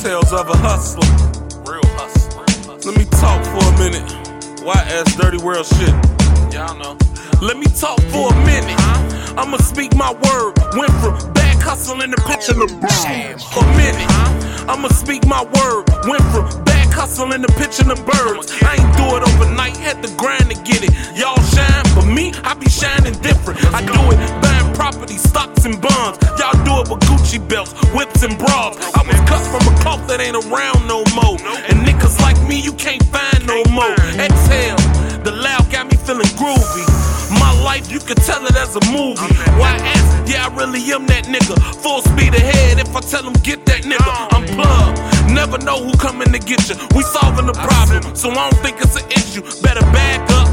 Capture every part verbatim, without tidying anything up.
Tales of a hustler. Real hustler. Let me talk for a minute. Y S Dirty World shit. Y'all know. Let me talk for a minute. I'ma speak my word. Went from back hustling to pitching the birds. For a minute. I'ma speak my word. Went from back hustling to pitching the birds. I ain't do it overnight. Had to grind to get it. Y'all shine, but me, I be shining different. I do it buying property, stocks and bonds. Y'all do it with Gucci belts, whips and bras. I was cut from a cloth that ain't around no more. And niggas like me, you can't find no more. Exhale, the loud got me feeling groovy. My life, you can tell it as a movie. Y S, yeah, I really am that nigga. Full speed ahead, if I tell them get that nigga, I'm plugged. Never know who coming to get you. We solving the problem, so I don't think it's an issue. Better back up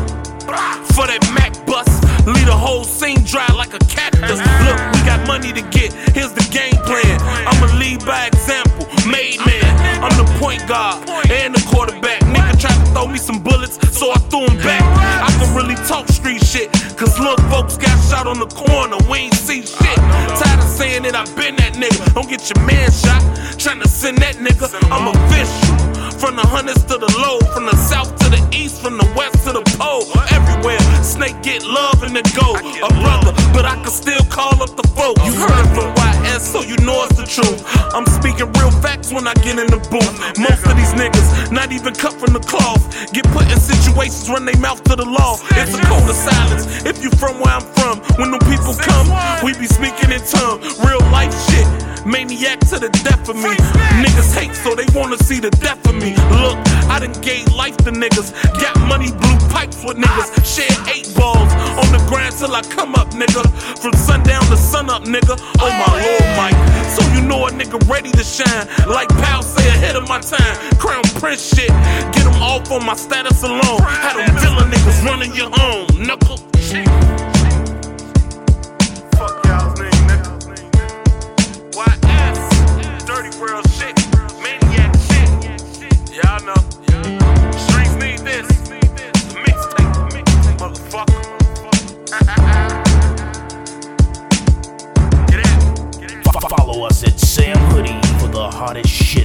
for that Mac bus. Leave the whole scene dry like a cactus. Look, we got money to get, here's the game plan. I'ma lead by example, made man. I'm the point guard and the quarterback. Nigga tried to throw me some bullets, so I threw him back. I can really talk street shit, cause little folks got shot on the corner, we ain't see shit. Tired of saying that I been that nigga, don't get your man shot. Tryna send that nigga, I'm official. From the hundreds to the low, from the south to the east, from the west to the pole. Everywhere, Snake get love and the go. A brother, but I can still call up the folk. You heard it from Y S, so you know it's the truth. I'm speaking real facts when I get in the booth. Most of these niggas, not even cut from the cloth, get put in situations, run their mouth to the law. It's a code of silence, if you from where I'm from. When the people come, we be speaking in tongue. Real life shit, maniac to the death of me. Niggas hate, so they wanna see the death of me. Look, I done gave life to niggas. Got money, blue pipes with niggas. Shared eight balls on the grind till I come up, nigga. From sundown to sun up, nigga. Oh my lord, Mike. So you know a nigga ready to shine. Like Pal say, ahead of my time. Crown Prince shit. Get them off on my status alone. Had them villain niggas running your home, knuckle. Fuck y'all's name, nigga. Y S, Dirty World shit. Maniac shit. Y'all know. Streets need this. The mixtape, motherfucker. Follow us at Sam Hoodie for the hottest shit.